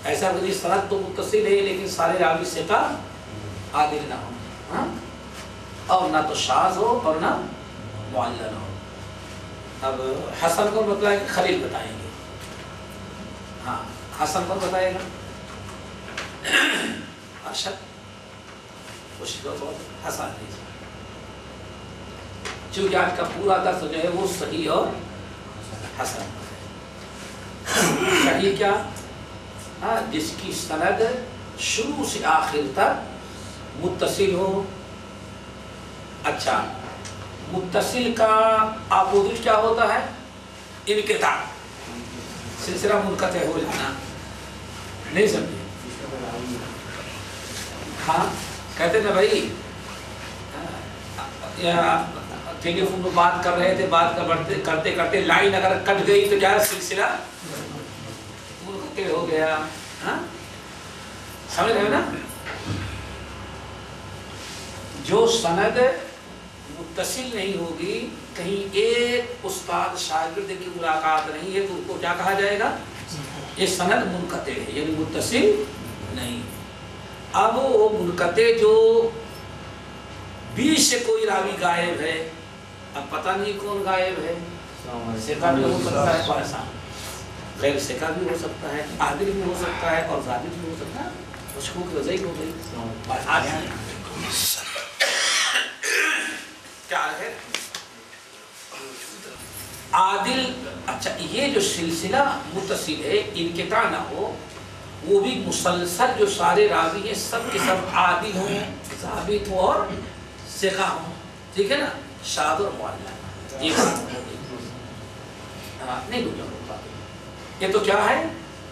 ایسا کہ سند تو متصل ہے لیکن سارے راوی ثقہ عادل نہ ہو، ہاں؟ اور نہ تو شاذ ہو اور نہ معلل ہو۔ اب حسن کو بتائیں گے، خلیل بتائیں گے، ہاں حسن کو بتائے گا ارشد کوشش کرو حسن نہیں، چونکہ آج کا پورا درس جو ہے وہ صحیح اور حسن صحیح کیا؟ ہاں جس کی سند شروع سے آخر تک متصل ہو۔ اچھا متصل کا اپوزٹ کیا ہوتا ہے؟ انقطاع، سلسلہ منقطع ہو جانا، نہیں سمجھے؟ ہاں کہتے نا بھائی ٹیلی فون میں بات کر رہے تھے، بات کرتے کرتے لائن اگر کٹ گئی تو کیا سلسلہ منقطع ہو گیا، ہاں سمجھ رہے ہو نا؟ جو سند متصل نہیں ہوگی، کہیں ایک استاد شاگرد کی ملاقات نہیں ہے تو اس کو کیا کہا جائے گا؟ یہ سند منقطع ہے، یعنی متصل نہیں۔ اب وہ منقطع جو بیچ سے کوئی راوی غائب ہے، اب پتہ نہیں کون غائب ہے، ثقہ بھی ہو سکتا ہے، پریشان غیر ثقہ بھی ہو سکتا ہے، عادل بھی ہو سکتا ہے اور ضابط بھی ہو سکتا ہے، مشکوک رضعی ہو گئی کیا ہے عادل۔ اچھا یہ جو سلسلہ متصل ہے، انقطاع نہ ہو، وہ بھی مسلسل جو سارے راوی ہیں سب کے سب عادل ہوں، ضابط ہوں اور ثقہ ہوں، ٹھیک ہے نا؟ شاذ اور معلل، یہ بات ہو گئی، نہیں بولنا ہوگا۔ یہ تو کیا ہے؟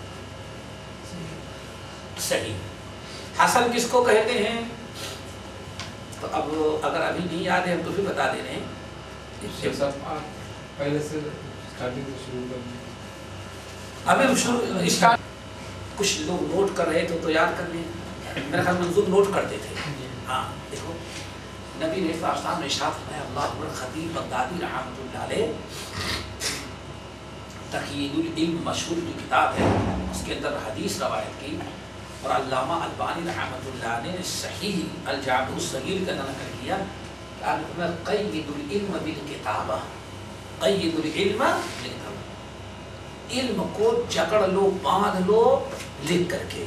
صحیح۔ حسن کس کو کہتے ہیں؟ تو اب اگر ابھی نہیں یاد ہے ہم تو پھر بتا دے رہے ہیں۔ پہلے سے اسٹارٹنگ شروع کر دیں، ابھی ہم شروع کچھ لوگ نوٹ کر رہے تھے تو یاد کر لیں، میرا خیال منظور نوٹ کرتے تھے۔ ہاں دیکھو نبی نے فرمایا میں ارشاد فرمایا، اللہ اکبر، خطیب بغدادی رحمۃ اللہ علیہ تقیید العلم مشہور جو کتاب ہے اس کے اندر حدیث روایت کی، اور علامہ البانی رحمۃ اللہ نے صحیح الجامع الصغیر کا نقل کیا کہ آپ نے قید العلم بالکتابہ، قید العلم بالکتابہ، علم کو جکڑ لو، باندھ لو لکھ کر کے،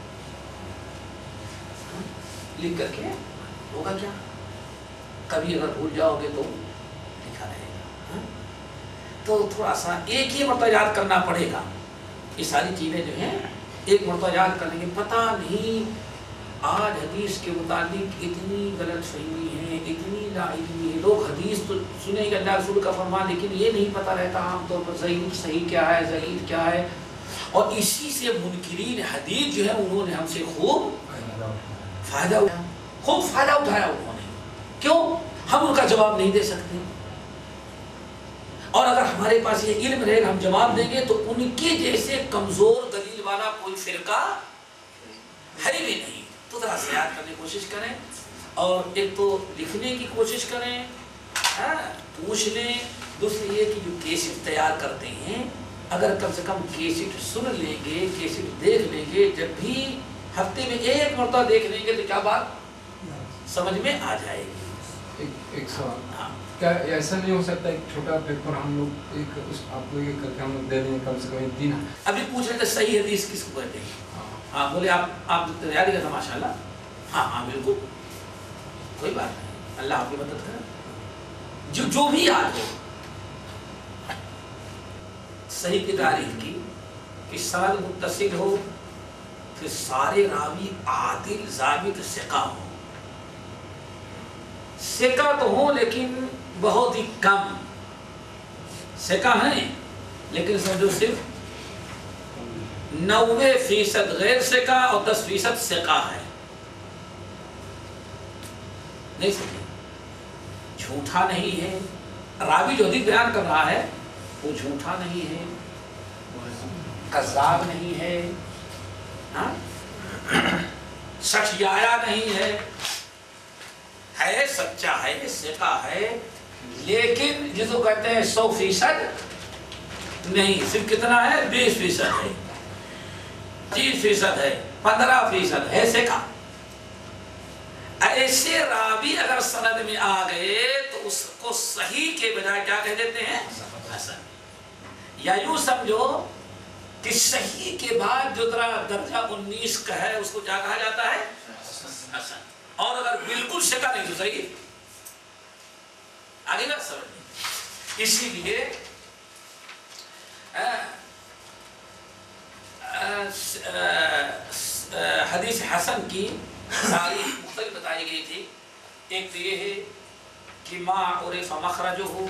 لکھ کر کے ہوگا کیا؟ کبھی اگر بھول جاؤ گے تو لکھا رہے گا، تو تھوڑا سا ایک ہی مرتبہ یاد کرنا پڑے گا۔ یہ ساری چیزیں جو ہیں ایک مرتبہ یاد کریں گے، پتہ نہیں آج حدیث کے متعلق اتنی غلط فہمی ہے، اتنی لا علمی ہے، لوگ حدیث تو سنیں گے اللہ رسول کا فرمان، لیکن یہ نہیں پتہ رہتا عام طور پر ضعیف صحیح کیا ہے، ضعیف کیا ہے، اور اسی سے منکرین حدیث جو ہے انہوں نے ہم سے خوب فائدہ اٹھایا، خوب فائدہ اٹھایا انہوں نے۔ کیوں؟ ہم ان کا جواب نہیں دے سکتے، اور اگر ہمارے پاس یہ علم رہے گا ہم جواب دیں گے تو ان کے جیسے کمزور دلیل والا کوئی فرقہ ہے بھی نہیں۔ تو ذرا سے یاد کرنے کی کوشش کریں، اور ایک تو لکھنے کی کوشش کریں، پوچھ لیں، دوسری یہ کہ جو کیسٹ تیار کرتے ہیں اگر کم سے کم کیسٹ سن لیں گے، کیسٹ دیکھ لیں گے، جب بھی ہفتے میں ایک مرتبہ دیکھ لیں گے تو کیا بات سمجھ میں آ جائے گی۔ ایک سوال، کیا ایسا نہیں ہو سکتا ایک چھوٹا پیپر ہم لوگ ایک آپ کو یہ کر کے ہم لوگ دے دیں کم سے کم 3 ابھی پوچھ رہے تھے صحیح حدیث کس کو کہتے ہیں؟ ہاں بولے آپ تیاری کرنا ماشاء اللہ، ہاں ہاں بالکل کوئی بات نہیں، اللہ آپ کی مدد کرے، جو بھی یاد ہو صحیح کی تعریف کی کہ سند متصل ہو، پھر سارے راوی عادل ضابط ثقہ ہو، ثقہ تو ہو لیکن بہت ہی کم، ثقہ ہیں لیکن سمجھو صرف 90% غیر ثقہ اور 10% ثقہ ہے، نہیں سمجھے؟ جھوٹا نہیں ہے راوی جو حدیث بیان کر رہا ہے، وہ جھوٹا نہیں ہے، کذاب نہیں ہے، شخصیایا نہیں ہے، ہے سچا ہے، ثقہ ہے، لیکن جس کو کہتے ہیں 100% نہیں، صرف کتنا ہے 20% ہے، 25% ہے، 15% ہے ثقہ. ایسے راوی اگر سند میں آ گئے تو اس کو صحیح کے بجائے کیا کہہ دیتے ہیں؟ حسن. یا یوں سمجھو کہ صحیح کے بعد جو درجہ 19 کا ہے اس کو کیا کہا جاتا ہے؟ حسن. اور اگر بالکل ثقہ نہیں تو صحیح. آگے بات سمجھ. اسی لیے حدیث حسن کی تعریف مختلف بتائی گئی تھی. ایک تو یہ ہے کہ ما عرف مخرجہ،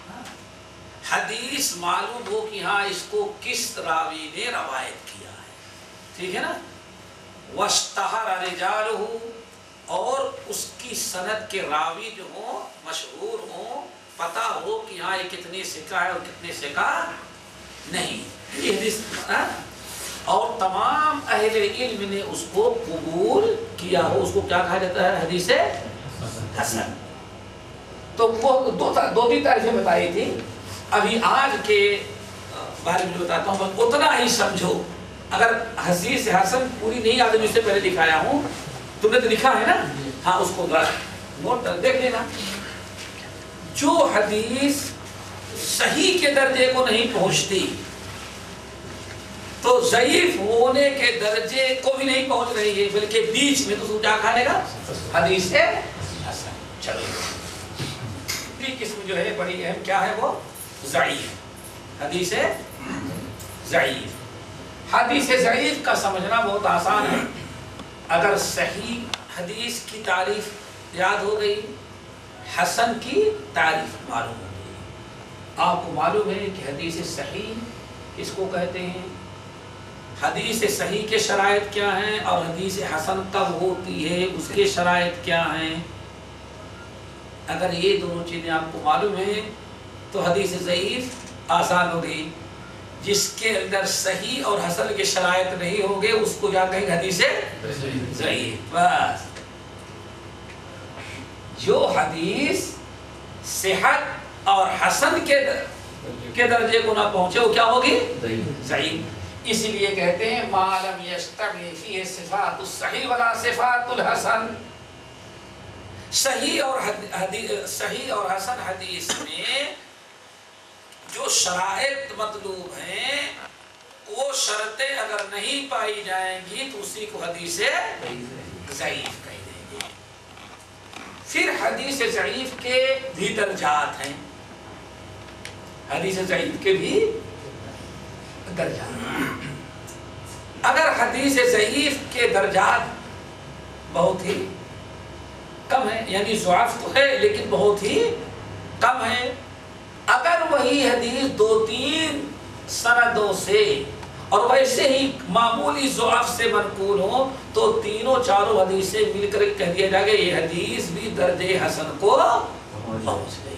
حدیث معلوم ہو کہ ہاں اس کو کس راوی نے روایت کیا ہے، ٹھیک ہے نا. واشتہر رجالہ، اور اس کی سند کے راوی جو ہوں مشہور ہوں، پتہ ہو کہ ہاں یہ کتنے ثقہ ہے اور کتنے ثقہ نہیں. یہ حدیث اور تمام اہل علم نے اس کو قبول کیا ہو، اس کو کیا کہا جاتا ہے؟ حدیث حسن. تو وہ دو تین تعریفیں بتائی تھی. ابھی آج کے بارے میں بتاتا ہوں، بس اتنا ہی سمجھو. اگر حدیث حسن پوری نہیں یاد ہے، اس سے پہلے دکھایا ہوں، تم نے تو لکھا ہے نا، ہاں اس کو نوٹ دیکھ لینا. جو حدیث صحیح کے درجے کو نہیں پہنچتی تو ضعیف ہونے کے درجے کو بھی نہیں پہنچ رہی ہے، بلکہ بیچ میں، تو کیا کھانے گا؟ حدیث حسن. چلو تیسری قسم جو ہے بڑی اہم، کیا ہے وہ؟ ضعیف. حدیث ضعیف. حدیث ضعیف کا سمجھنا بہت آسان ہے. اگر صحیح حدیث کی تعریف یاد ہو گئی، حسن کی تعریف معلوم ہو گئی. آپ کو معلوم ہے کہ حدیث صحیح اس کو کہتے ہیں، حدیث صحیح کے شرائط کیا ہیں، اور حدیث حسن کب ہوتی ہے اس کے شرائط کیا ہیں. اگر یہ دونوں چیزیں آپ کو معلوم ہیں تو حدیث ضعیف آسان ہو گئی. جس کے اندر صحیح اور حسن کے شرائط نہیں ہوں گے اس کو کیا کہیں گے؟ حدیث ضعیف. بس جو حدیث صحت اور حسن کے درجے کو نہ پہنچے وہ کیا ہوگی؟ ضعیف. اس لیے کہتے ہیں ما لم یجتمع فیہ صفات الصحیح ولا صفات الحسن. صحیح اور حسن حدیث میں جو شرائط مطلوب ہیں وہ شرطیں اگر نہیں پائی جائیں گی تو اسی کو حدیث ضعیف کہہ دیں گے. پھر حدیث ضعیف کے بھی درجات ہیں. حدیث ضعیف کے بھی درجات. اگر حدیث ضعیف کے درجات بہت ہی کم ہے، یعنی ضعف تو ہے لیکن بہت ہی کم ہے، اگر وہی حدیث 2-3 سندوں سے اور ویسے ہی معمولی ضعف سے منقول ہو تو تینوں چاروں حدیثیں مل کر کہہ دیا جائے گا یہ حدیث بھی درجے حسن کو پہنچ گئی.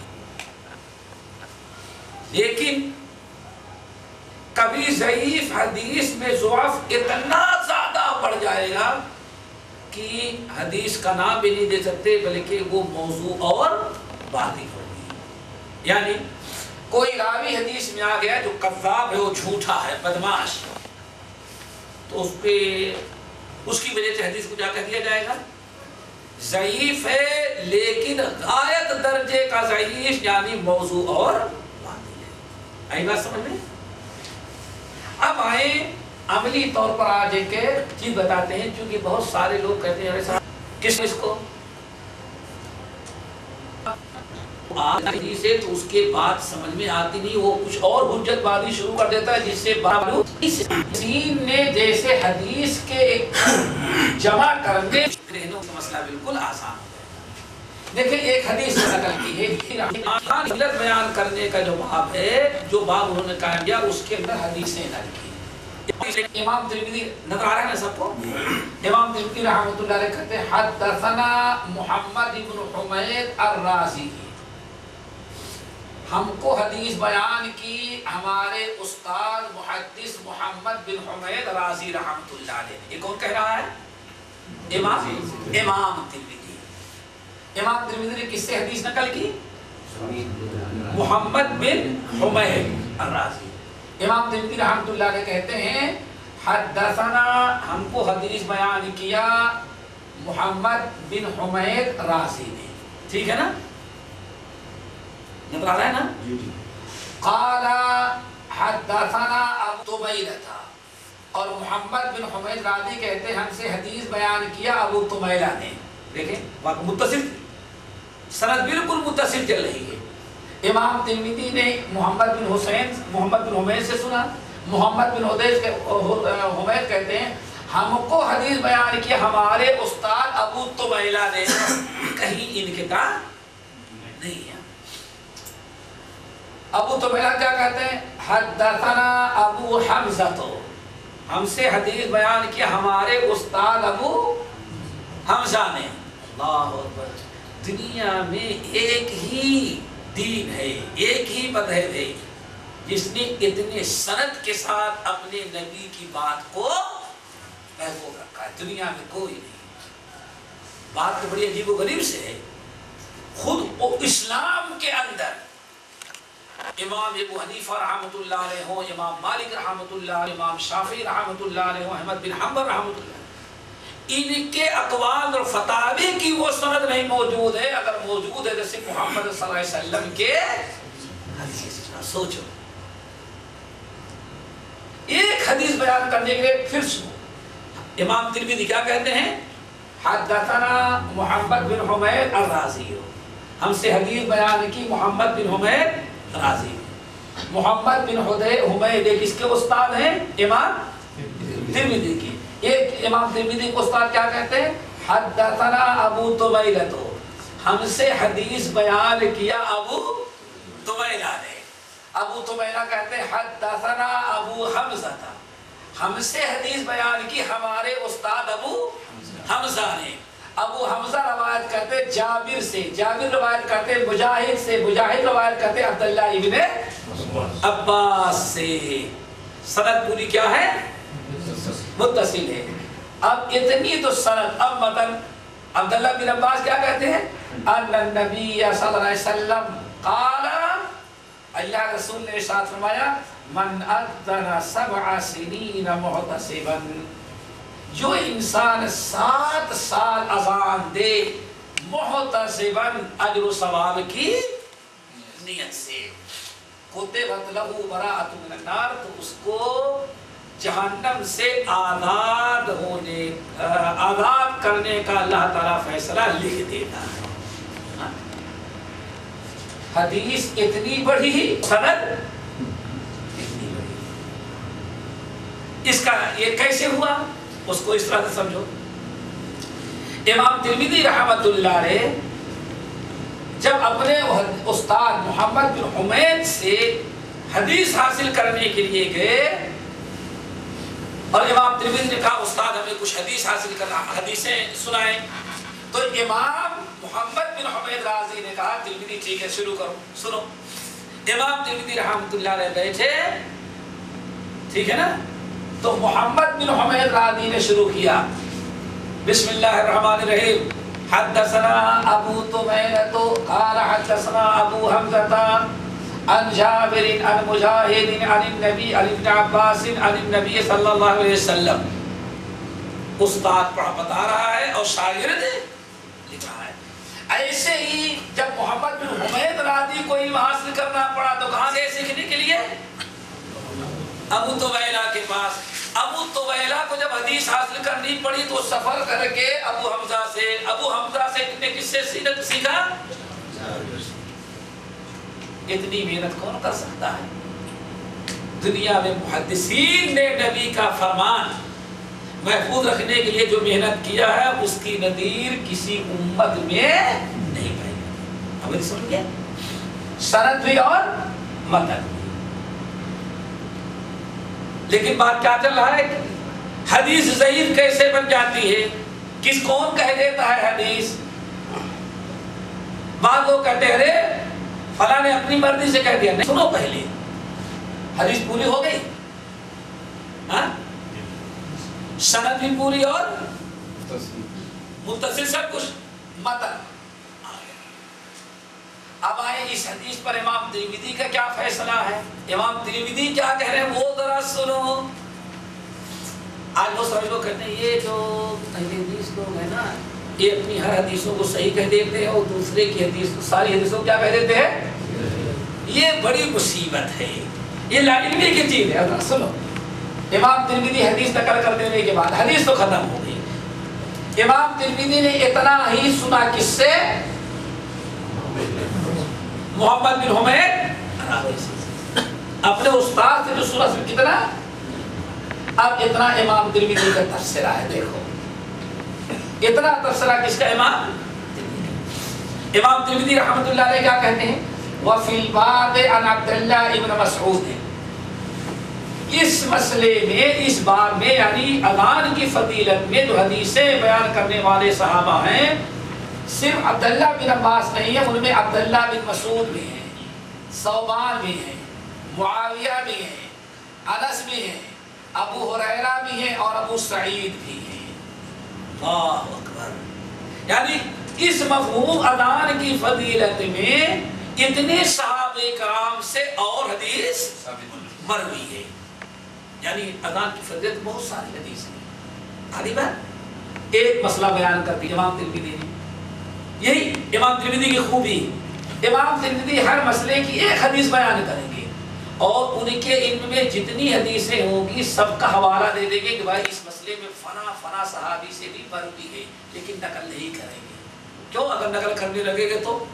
لیکن کبھی ضعیف حدیث میں ضعف اتنا زیادہ بڑھ جائے گا کہ حدیث کا نام بھی نہیں دے سکتے بلکہ وہ موضوع اور باطل ہوگی. یعنی کوئی راوی حدیث میں آ گیا جو کذاب ہے، وہ جھوٹا ہے، بدماش، تو اس کی وجہ سے حدیث کو کیا کہہ دیا جائے گا؟ ضعیف ہے، لیکن غایت درجے کا ضعیف، یعنی موضوع اور باطل ہے. آئی بات سمجھ میں؟ اب آئیں عملی طور پر آج ایک چیز بتاتے ہیں، چونکہ بہت سارے لوگ کہتے ہیں ایسا کس اس کو سے تو اس کے بعد سمجھ میں آتی نہیں، وہ کچھ اور حجت بازی شروع کر دیتا ہے جس سے سین نے جیسے حدیث کے جمع کرنے کا مسئلہ بالکل آسان ہو گیا. دیکھیں ایک حدیث نقل کی ہے، علت بیان کرنے کا جو باب ہے، جو باب انہوں نے قائم کیا اس کے اندر حدیثیں نقل کی. امام ترمذی نظر آ رہا ہے نا سب کو؟ امام ترمذی رحمۃ اللہ علیہ کہتے ہیں حدثنا محمد بن حمید الرازی، ہم کو حدیث بیان کی ہمارے استاد محدث محمد بن حمید رازی رحمۃ اللہ علیہ. یہ کون کہہ رہا ہے؟ امام ترمذی. امام ترمذی نے کس سے حدیث نقل کی؟ محمد بن حمید الرازی. امام ترمذی رحمۃ اللہ علیہ کہتے ہیں حدثنا ہم کو حدیث بیان کیا محمد بن حمید رازی نے، ٹھیک ہے نا، نظر آ رہا ہے نا؟ قال حدثنا ابو طمیلہ تھا، اور محمد بن حمید رازی کہتے ہیں ہم سے حدیث بیان کیا ابو طمیلہ نے. دیکھیں واقع متصل، سند بالکل متصل چل رہی ہے. امام ترمذی نے محمد بن حمید سے سنا. محمد بن حمید کہتے ہیں ہم کو حدیث بیان کیا ہمارے استاد ابو طمیلہ نے. کہیں انقطاع نہیں ہے. ابو طمیلہ کیا کہتے ہیں؟ حدثنا ابو حمزہ، تو ہم سے حدیث بیان کیا ہمارے استاد ابو حمزہ نے. اللہ اکبر. دنیا میں ایک ہی دین ہے، ایک ہی مذہب ہے جس نے اتنے سند کے ساتھ اپنے نبی کی بات کو محفوظ رکھا ہے. دنیا میں کوئی نہیں. بات تو بڑی عجیب و غریب سے ہے. خود اسلام کے اندر امام ابو حنیفہ رحمۃ اللہ علیہ ہوں، امام مالک رحمۃ اللہ علیہ، امام شافعی رحمۃ اللہ علیہ ہوں، احمد بن حنبل رحمۃ اللہ، ان کے اقوال اور فتاوی کی وہ سند نہیں موجود ہے. اگر موجود ہے جیسے محمد صلی اللہ علیہ وسلم کے حدیث. سوچو ایک حدیث بیان کرنے کے لیے. پھر سنو امام ترمذی کیا کہتے ہیں؟ حدثنا محمد بن حمید الرازی، ہم سے حدیث بیان کی محمد بن حمید رازی. محمد بن حمید ایک اس کے استاد ہیں امام ترمذی کی. ایک امام ترمذی کو استاد کیا کہتے ہیں؟ حدثنا ابو طمیلہ، تو ہم سے حدیث بیان کیا ابو طمیلہ نے. ابو طمیلہ کہتے ہیں حدثنا ابو حمزہ، ہم سے حدیث بیان کی ہمارے استاد ابو حمزہ نے. ابو حمزہ روایت کرتے جابر سے، جابر روایت کرتے مجاہد سے، مجاہد روایت کرتے عبداللہ ابن عباس سے. سند پوری کیا ہے؟ متصل ہے. اب اتنی تو سند. اب متن عبداللہ بن عباس کیا کہتے ہیں؟ ان النبی صلی اللہ علیہ وسلم قال، اللہ رسول نے ارشاد فرمایا من اذن 7 سنین محتسبا، جو انسان 7 سال اذان دے محتسبا اجر و ثواب کی نیت سے، کتبت لہ براءۃ من النار، تو اس کو جہنم سے آزاد کرنے کا اللہ تعالیٰ فیصلہ لکھ دیتا ہے. حدیث اتنی بڑی، سند اتنی بڑی. اس کا یہ کیسے ہوا اس کو اس طرح سے سمجھو. امام ترمذی رحمۃ اللہ علیہ جب اپنے استاد محمد بن حمید سے حدیث حاصل کرنے کے لیے گئے، اور امام ترمذی نے کہا استاد ہمیں کچھ حدیث حاصل کرنا، حدیثیں سنائیں، تو امام محمد بن حمید رازی نے کہا ترمذی ٹھیک ہے شروع کرو. سنو امام ترمذی رحمۃ اللہ علیہ بیٹھے، ٹھیک ہے نا، تو محمد بن حمید رازی نے شروع کیا. بسم اللہ الرحمن الرحیم. حدثنا ابو طمیلہ قال حدثنا ابو حمزہ عن جابر عن مجاہد عن النبی عن ابن عباس عن النبی صلی اللہ علیہ وسلم. استاد پڑھا بتا رہا ہے اور شاگرد لکھ رہا ہے. ایسے ہی جب محمد بن حمید رازی کو علم حاصل کرنا پڑا تو کہاں گئے سیکھنے کے لیے؟ ابو طمیلہ کے پاس. ابو طمیلہ کو جب حدیث حاصل کرنی پڑی تو سفر کر کے ابو حمزہ سے کتنے قصے سیکھا. اتنی محنت کون کر سکتا ہے؟ دنیا میں محدثین نے نبی کا فرمان محفوظ رکھنے کے لیے جو محنت کیا ہے اس کی نظیر کسی امت میں نہیں پائی. ہمیں سن گئے سند بھی اور متن. لیکن بات کیا چل رہا ہے؟ حدیث ضعیف کیسے بن جاتی ہے؟ کون کہہ دیتا ہے حدیث؟ بعض لوگ کہتے ہیں فلاں نے اپنی مرضی سے کہہ دیا. نہیں سنو، پہلے حدیث پوری ہو گئی، ہاں سند بھی پوری اور متصل سب کچھ، متن. اب آئے اس حدیث پر امام ترمذی کا کیا فیصلہ ہے؟ امام ترمذی کیا کہہ رہے ہیں وہ ذرا سنو. آج بہت سارے لوگ کہتے ہیں یہ جو اہل حدیث لوگ ہیں نا یہ اپنی ہر حدیثوں کو صحیح کہہ دیتے ہیں اور دوسرے کی حدیث ساری حدیثوں کو کیا کہہ دیتے ہیں. یہ بڑی مصیبت ہے, یہ لاعلمی کی چیز ہے. سنو, امام ترمذی حدیث نقل کر دینے کے بعد حدیث تو ختم ہو گئی. امام ترمذی نے اتنا ہی سنا کس سے؟ محمد بن حمید اپنے استاد سے جو سنا. کتنا؟ اب اتنا امام ترمذی کا تفسیرہ ہے. دیکھو اتنا تفسیرہ کس کا؟ امام ترمذی رحمۃ اللہ علیہ کیا کہتے ہیں؟ وفی الباب عن عبد اللہ ابن مسعود. اس مسئلے میں, اس باب میں, یعنی اذان کی فضیلت میں جو حدیثیں بیان کرنے والے صحابہ ہیں صرف عبداللہ بن عباس نہیں ہے, ان میں عبداللہ بن مسعود بھی ہیں, ثوبان بھی ہیں, معاویہ بھی ہیں, انس بھی ہیں, ابو ہریرہ بھی ہیں اور ابو سعید بھی ہیں. اللہ اکبر. یعنی اس مفہوم اذان کی فضیلت میں اتنے صحابہ کرام سے اور حدیث مروی ہے. یعنی اذان کی فضیلت بہت ساری حدیث ہیں. آدھی بات ایک مسئلہ بیان کرتی امام ترمذی نے. یہی امام ترمذی کی خوبی, امام ترمذی ہر مسئلے کی ایک حدیث بیان کریں گے اور ان کے علم میں جتنی حدیثیں ہوں گی سب کا حوالہ دے دیں گے کہ بھائی اس مسئلے میں فنا فنا صحابی سے بھی مروی ہے, لیکن نقل نہیں کریں گے. کیوں؟ اگر نقل کرنے لگے گے تو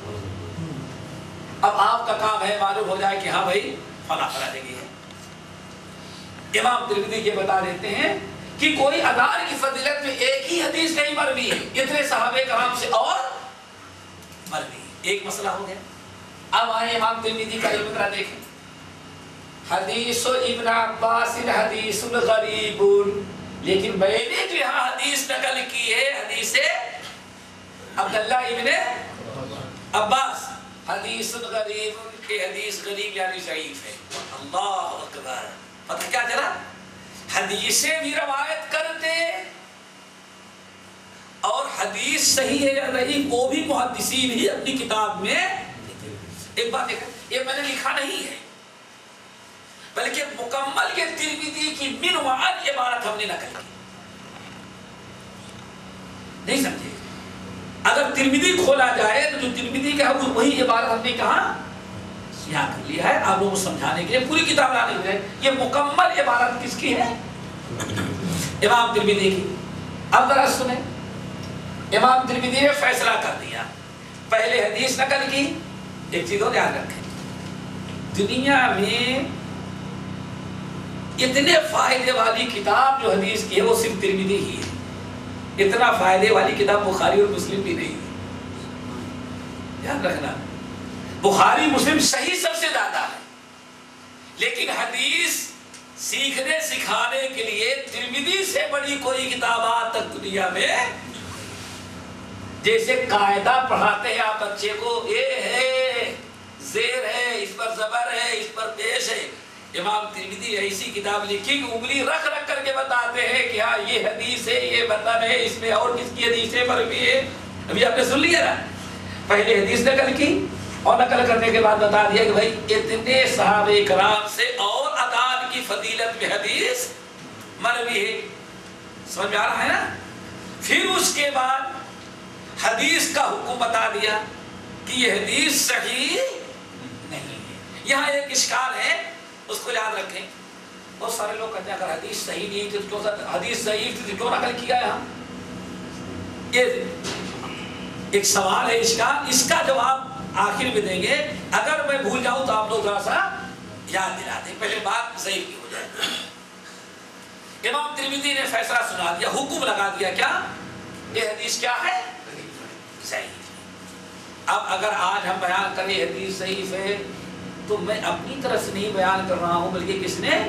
اب آپ کا کام ہے معلوم ہو جائے کہ ہاں بھائی فنا فنا جگہ ہے. امام ترمذی یہ بتا دیتے ہیں کہ کوئی اذان کی فضیلت میں ایک ہی حدیث نہیں مروی ہے, اتنے صحابہ کرام سے اور مروی. ایک مسئلہ ہو گیا. اب آئے امام ترمذی کا علم ذرا دیکھیں. حدیث ابن عباس حدیث غریب, لیکن میں نے جو یہاں حدیث نقل کی ہے حدیث عبداللہ ابن عباس حدیث غریب, کہ حدیث غریب یعنی ضعیف ہے. اللہ اکبر. پتہ کیا چلا؟ حدیثیں بھی روایت کرتے اور حدیث صحیح ہے یا ضعیف وہ بھی محدثین ہی اپنی کتاب میں. ایک بات دیکھیں, یہ میں نے لکھا نہیں ہے بلکہ مکمل یہ ترمذی کی من وعن عبارت ہم نے نقل کی. نہیں سمجھے؟ اگر ترمذی کھولا جائے تو جو ترمذی کا ہے وہی عبارت ہم نے کہاں یہاں کر لیا ہے. آپ لوگوں کو سمجھانے کے لیے پوری کتاب لانے کے لیے یہ مکمل عبارت کس کی ہے؟ امام ترمذی کی. اب ذرا سنیں, امام ترمذی نے فیصلہ کر دیا, پہلے حدیث نقل کی. ایک چیز اور یاد رکھیں, دنیا میں اتنے فائدے والی کتاب جو حدیث کی ہے وہ صرف ترمذی ہی ہے. اتنا فائدے والی کتاب بخاری اور مسلم بھی نہیں ہے. یاد رکھنا, بخاری مسلم صحیح سب سے زیادہ ہے, لیکن حدیث سیکھنے سکھانے کے لیے ترمذی سے بڑی کوئی کتاب آج تک دنیا میں. جیسے قاعدہ پڑھاتے ہیں آپ بچے کو, یہ ہے زیر ہے, اس پر زبر ہے, اس پر پیش ہے. امام ترمذی ایسی کتاب لکھی کہ انگلی رکھ رکھ کر کے بتاتے ہیں کہ ہاں یہ حدیث ہے, یہ متن ہے, اس میں اور کس کی حدیث ہے مروی ہے. ابھی آپ نے سن لیا نا, پہلے حدیث نقل کی اور نقل کرنے کے بعد بتا دیا کہ بھائی اتنے صحابہ کرام سے اور اذان کی فضیلت میں حدیث مروی ہے. سمجھ میں آ رہا ہے نا؟ پھر اس کے بعد حدیث کا حکم بتا دیا کہ یہ حدیث صحیح نہیں ہے. یہاں ایک اشکال ہے, اس کو یاد رکھیں. بہت سارے لوگ کہتے ہیں اگر حدیث صحیح نہیں تھی تو حدیث ضعیف تھی تو کیوں نقل کیا ہے؟ یہ ایک سوال ہے, اشکال. اس کا جواب آخر میں دیں گے. اگر میں بھول جاؤں تو آپ لوگ ذرا سا یاد دلا دیں, پہلے بات ضعیف کی ہو جائے. امام ترمذی نے فیصلہ سنا دیا, حکم لگا دیا, کیا یہ حدیث کیا ہے؟ صحیح. اب اگر آج ہم بیان کریں حدیث ضعیف ہے تو میں اپنی طرف سے نہیں بیان کر رہا ہوں, بلکہ کس نے؟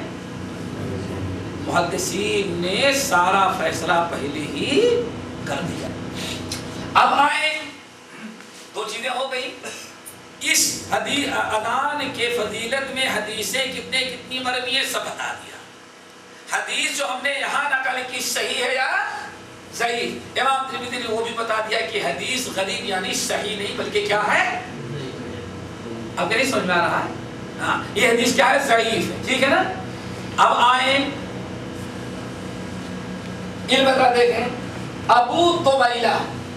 محدثین نے سارا فیصلہ پہلے ہی کر دیا. اب آئے, دو چیزیں ہو گئی. اس حدیث اذان کے فضیلت میں حدیثیں کتنی مروی ہیں سب بتا دیا. حدیث جو ہم نے یہاں نقل کی صحیح ہے یا صحیح. امام ترمذی نے وہ بھی بتا دیا کہ حدیث غریب یعنی صحیح نہیں بلکہ کیا ہے؟ اب نہیں سمجھ میں آ رہا ہے؟ ہاں, یہ حدیث کیا ہے؟ ضعیف ہے. ٹھیک ہے نا. اب آئیں علم کا دیکھیں، ابو طمیلہ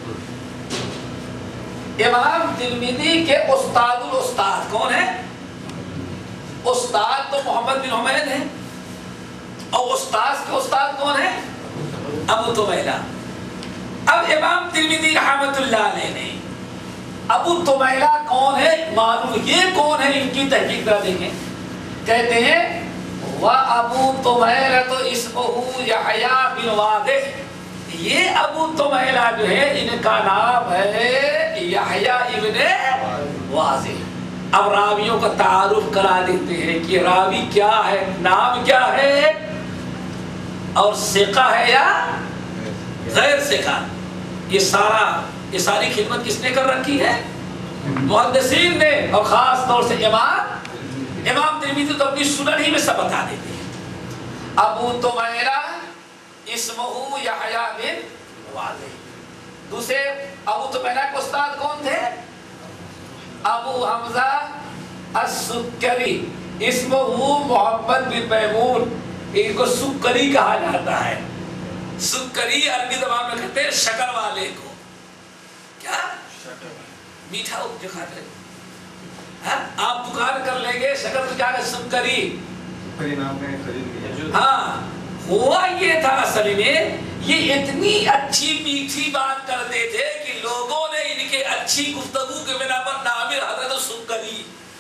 امام ترمذی کے استاد الاستاد کون ہے؟ استاد تو محمد بن حمید ہے، اور استاد کے استاد کون ہے؟ ابو طمیلہ۔ اب امام ترمذی رحمۃ اللہ علیہ نے ابو طمیلہ کون ہے معلوم، یہ کون ہے ان کی تحقیق کر دیکھیں، کہتے ہیں وَأَبُو طُمَيْلَةُ اسْمُهُ يَحْيَىٰ بن واضح، یہ ابو طمیلہ جو ہے ان کا نام ہے یحییٰ ابن واضح۔ اب راویوں کا تعارف کرا دیتے ہیں کہ راوی کیا ہے، نام کیا ہے، اور ثقہ ہے یا غیر ثقہ۔ یہ ساری خدمت کس نے کر رکھی ہے؟ محدثین نے، اور خاص طور سے امام ترمذی تو اپنی سنن ہی میں سب بتا دیتے ہیں۔ ابو طمیلہ اسمہ یحییٰ بن واضح۔ دوسرے ابو طمیلہ کے استاد کون تھے؟ ابو حمزہ السکری اسمہ محمد بن میمون، ان کو سکری کہا جاتا ہے۔ سکری عربی زبان میں کہتے ہیں شکر والے کو، کیا میٹھا جو کھاتے ہیں، آپ دکان کر لیں گے شکر تو کیا ہے سکری، ہاں ہوا یہ تھا اصل میں یہ اتنی اچھی میٹھی بات کرتے تھے کہ لوگوں نے ان کے اچھی گفتگو کے بنا پر نام حضرت سکری،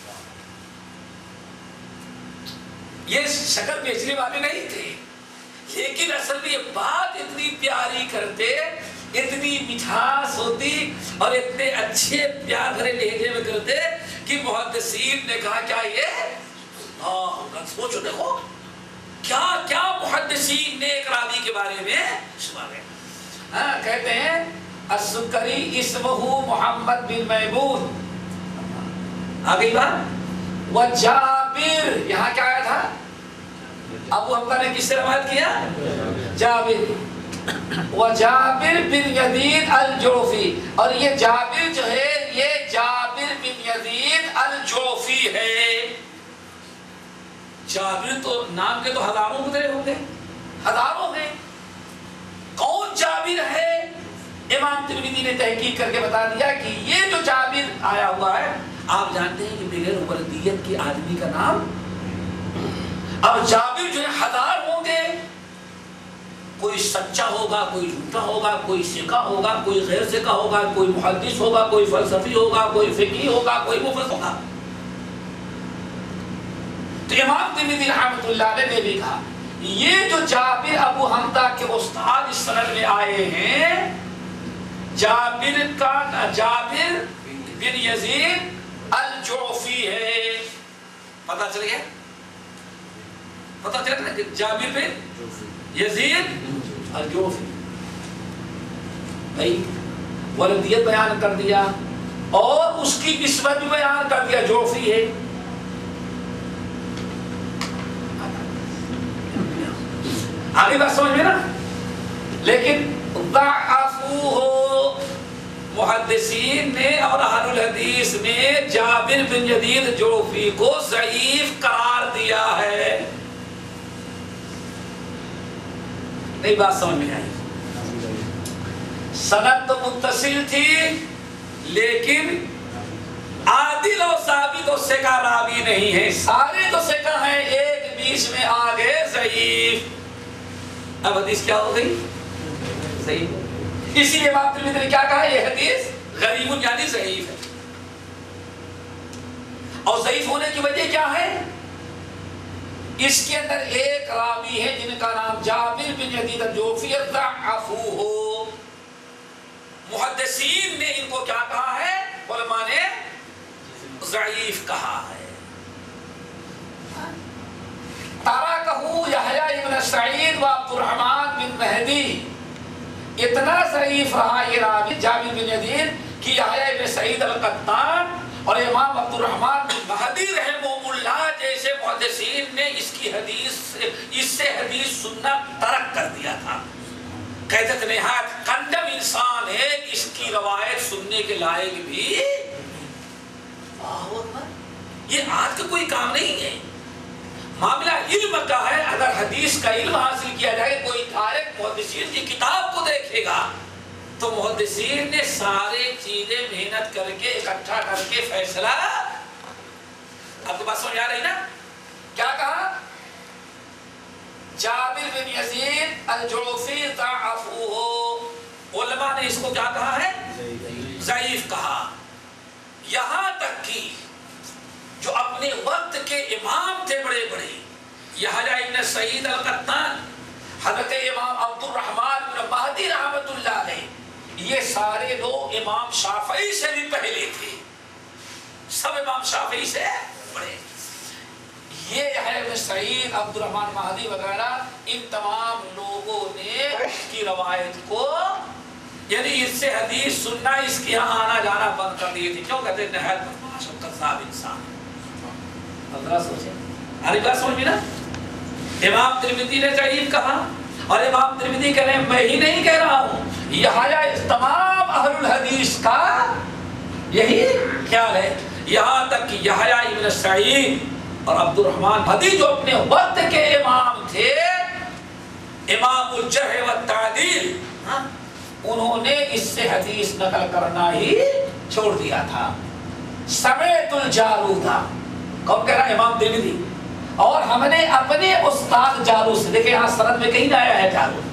یہ شکر بیچنے والے نہیں تھے، لیکن اصل میں یہ بات اتنی پیاری کرتے، اتنی مٹھاس ہوتی اور اتنے اچھے پیار بھرے لہجے میں کرتے کہ محدثین نے کہا کیا یہ سوچو دیکھو کیا کیا محدثین نے ایک راوی کے بارے میں شمارے۔ کہتے ہیں السکری اسمہ محمد بن میمون، آگئی بات، وجابر، یہاں کیا آیا تھا؟ ابو حمزہ نے کس سے روایت کیا؟ جابر، وجابر بن یزید الجعفی، اور یہ جابر جو ہے یہ جابر بن یزید الجعفی ہے۔ جابر تو نام کے تو ہزاروں گزرے ہوں گے، ہزاروں ہیں، کون جابر ہے؟ امام ترمذی نے تحقیق کر کے بتا دیا کہ یہ جو جابر آیا ہوا ہے، آپ جانتے ہیں کہ بغیر مبردیت کے آدمی کا نام، اب جابر جو ہے ہزار ہوں گے، کوئی سچا ہوگا، کوئی جھوٹا ہوگا، کوئی ثقہ ہوگا، کوئی غیر ثقہ ہوگا، کوئی محدث ہوگا، کوئی فلسفی ہوگا، کوئی فقیہ ہوگا، کوئی مفسر ہوگا۔ تو امام ترمذی رحمۃ اللہ علیہ نے بھی کہا یہ جو جابر ابو حمزہ کے استاد اس سند میں آئے ہیں، جابر بن یزید الجعفی ہے۔ پتہ چل گیا، پتہ چل گیا کہ جابر بن یزید الجعفی، بھائی ولدیت بیان کر دیا اور اس کی نسبت بھی بیان کر دیا، جعفی ہے۔ آگے بات سمجھ میں نا، لیکن ضعفوہ، محدثین نے اور اہل الحدیث نے جابر بن یزید جعفی کو ضعیف قرار دیا ہے۔ نہیں بات سمجھ میں آئی؟ سند تو متصل تھی لیکن عادل و ثابت و ثقہ راوی نہیں ہے، سارے تو ثقہ ہیں، ایک بیچ میں آگے ضعیف۔ اب حدیث کیا ہو گئی؟ ضعیف۔ اسی لیے امام ترمذی نے کیا کہا؟ یہ حدیث غریب یعنی ضعیف ہے۔ اور ضعیف ہونے کی وجہ کیا ہے؟ اس کے اندر ایک راوی ہے جن کا نام جابر بن یزید الجعفی ضعفوہ، محدثین نے ان کو کیا کہا ہے؟ علماء نے ضعیف کہا ہے۔ ترکہ یحییٰ ابن سعید و عبد الرحمن بن مہدی، اتنا ضعیف رہا یہ راوی جابر بن یزید کہ یحییٰ ابن سعید القطان اور امام عبد الرحمن بن مہدی رحمہ اللہ جیسے محدثین نے اس سے حدیث سننا ترک کر دیا تھا، کہتے تھے نہایت کندم انسان ہے، اس کی روایت سننے کے لائق بھی یہ آج کا کوئی کام نہیں ہے، معاملہ علم کا ہے۔ اگر حدیث کا علم حاصل کیا جائے، کوئی ڈائریکٹ محدثین کی کتاب کو دیکھے گا تو محدثین نے سارے چیزیں محنت کر کے اکٹھا کر کے فیصلہ، آپ کو بات سمجھ آ رہی نا؟ کیا کہا؟ جابر بن یزید الجعفی ضعفوہ، علماء نے اس کو کیا کہا ہے؟ ضعیف کہا۔ یہاں تک کہ جو اپنے وقت کے امام تھے بڑے بڑے، یحییٰ ابن سعید القطان، حضرت امام عبد الرحمن بن مہدی رحمۃ اللہ علیہ، یہ سارے لوگ امام شافعی سے بھی پہلے تھے، سب امام شافعی سے بڑے۔ یہ ہے ابن سعید، عبد الرحمن مہدی وغیرہ، ان تمام لوگوں نے اس کی روایت کو، یعنی اس سے حدیث سننا، اس کے یہاں آنا جانا بند کر دیے تھے۔ کیوں کہتے ہیں؟ نہایت بدمعاش و کذاب انسان۔ ذرا سوچیں، ہماری بات سمجھ میں نا؟ امام ترمذی نے ضعیف کہا، اور امام ترمذی کہہ رہے ہیں میں ہی نہیں کہہ رہا ہوں، یحییٰ تمام اہل الحدیث کا یہی خیال ہے۔ یہاں تک کہ یحییٰ ابن سعید اور عبد الرحمن مہدی جو اپنے وقت کے امام تھے، امام الجرح والتعدیل، انہوں نے اس سے حدیث نقل کرنا ہی چھوڑ دیا تھا۔ سمعت الجارود، کون کہہ رہا ہے؟ امام ترمذی۔ اور ہم نے اپنے استاد جارود سے، دیکھیں یہاں سند میں کہیں نہ آیا ہے جارود،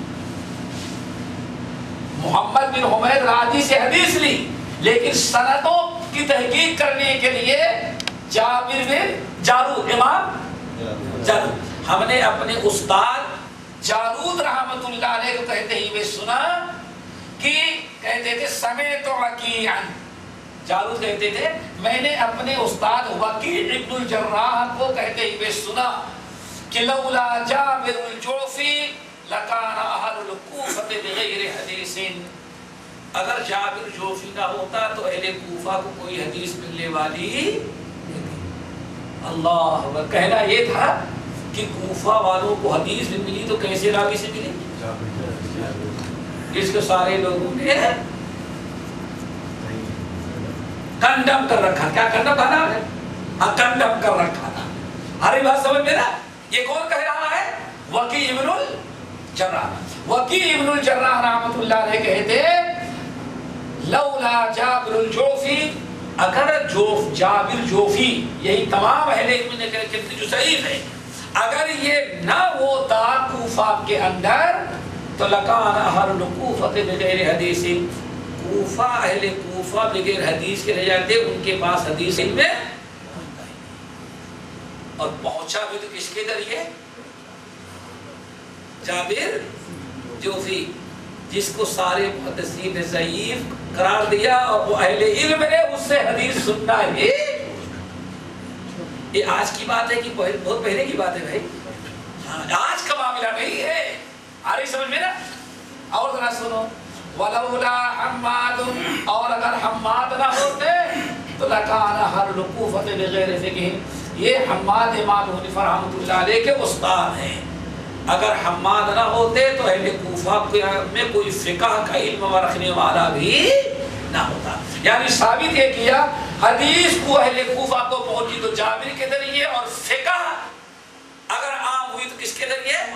محمد بن حمید راضی سے حدیث لی، لیکن سندوں کی تحقیق کرنے کے لیے جابر بن جارود، امام جارود، ہم نے اپنے استاد جارود رحمت اللہ علیہ کو کہتے ہی میں سنا کہ کہتے تھے سمعت وکیعا، جارود کہتے تھے میں نے اپنے استاد وکیع ابن الجراح کو کہتے ہی میں سنا کہ لولا جابر الجعفی لکان اہل الکوفۃ بغیر حدیث، اگر جابر جعفی نہ ہوتا تو اہل کوفہ کو کوئی حدیث ملنے والی نہیں۔ اللہ اکبر، کہنا یہ تھا کہ کوفہ والوں کو حدیث بھی ملی تو کیسے راوی سے ملی؟ جس کو سارے لوگوں نے کنڈم کر رکھا۔ کیا کنڈم کہا نا؟ ہاں، کنڈم کر رکھا تھا۔ ہماری بات سمجھ میں نا؟ یہ کون کہہ رہا ہے؟ وکیع ابن الجراح۔ وکیع ابن الجراح رحمۃ اللہ علیہ کہتے لولا جابر الجعفی، اگر جابر جعفی، یہی تمام اہل علم نے کہا کہ جو ضعیف ہے، اگر یہ نہ ہوتا کوفہ کے اندر تو لکان اہل الکوفۃ بغیر حدیث، کوفہ اہل کوفہ بغیر حدیث کے رہ جاتے، ان کے پاس حدیث علم میں، اور پہنچا بھی تو کس کے ذریعے؟ جابر جعفی، جس کو سارے محدثین نے ضعیف قرار دیا، اور وہ اہل علم نے اس سے حدیث سننا ہی۔ یہ آج کی بات ہے کہ بہت پہلے کی بات ہے بھائی؟ آج کا معاملہ نہیں ہے، آ رہی سمجھ میں نا؟ اور ذرا سنو، ولولا حماد، اور اگر حماد نہ ہوتے تو لکان اہل الکوفۃ بغیر فقہ، یہ حماد امام حنیفہ رحمۃ اللہ علیہ کے استاد ہیں، اگر حماد نہ ہوتے تو اہل کوفہ میں کوئی فقہ کا علم رکھنے والا بھی نہ ہوتا۔ یعنی ثابت یہ کیا حدیث کو اہل کوفہ کو پہنچی تو جابر کے ذریعے، اور فقہ اگر عام ہوئی تو کس کے ذریعے؟